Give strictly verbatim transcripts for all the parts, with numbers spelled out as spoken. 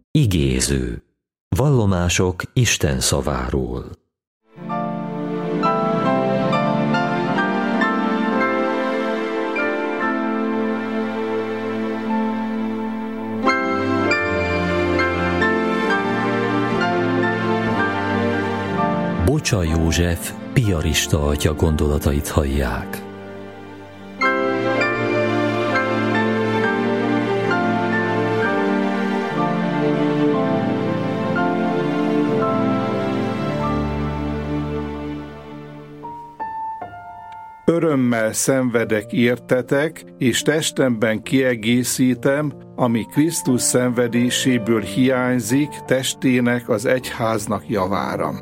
Igéző. Vallomások Isten szaváról. Bocsa József piarista atya gondolatait hallják. Örömmel szenvedek értetek, és testemben kiegészítem, ami Krisztus szenvedéséből hiányzik testének az egyháznak javára.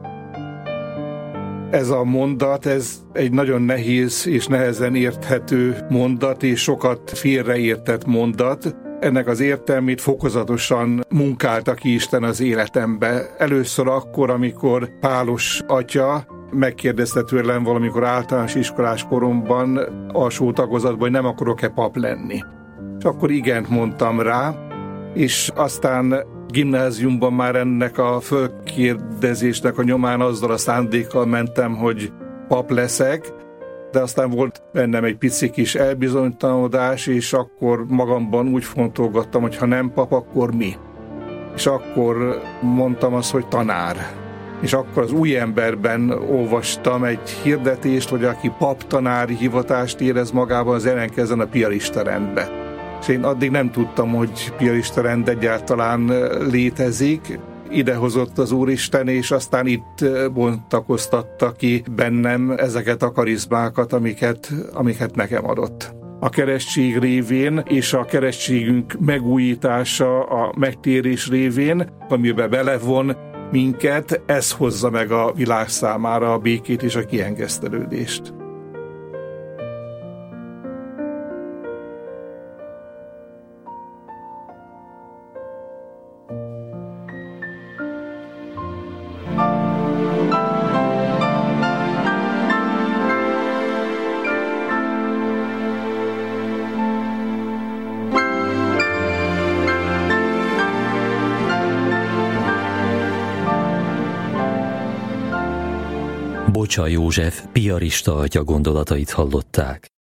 Ez a mondat, ez egy nagyon nehéz és nehezen érthető mondat, és sokat félreértett mondat. Ennek az értelmét fokozatosan munkálta ki Isten az életembe. Először akkor, amikor Pálos atya megkérdezte tőlem valamikor általános iskolás koromban, alsó tagozatban, hogy nem akarok-e pap lenni. És akkor igent mondtam rá, és aztán gimnáziumban már ennek a fölkérdezésnek a nyomán azzal a szándékkal mentem, hogy pap leszek, de aztán volt bennem egy pici kis elbizonytalanodás, és akkor magamban úgy fontolgattam, hogy ha nem pap, akkor mi? És akkor mondtam azt, hogy tanár. És akkor az Új Emberben olvastam egy hirdetést, hogy aki paptanári hivatást érez magában, az ellenkezzen a piarista rendbe. És én addig nem tudtam, hogy piarista rend egyáltalán létezik. Idehozott az Úristen, és aztán itt bontakoztatta ki bennem ezeket a karizmákat, amiket, amiket nekem adott. A keresztség révén és a keresztségünk megújítása a megtérés révén, amiben belevon minket, ez hozza meg a világ számára a békét és a kiengesztelődést. Bocsa József piarista atya gondolatait hallották.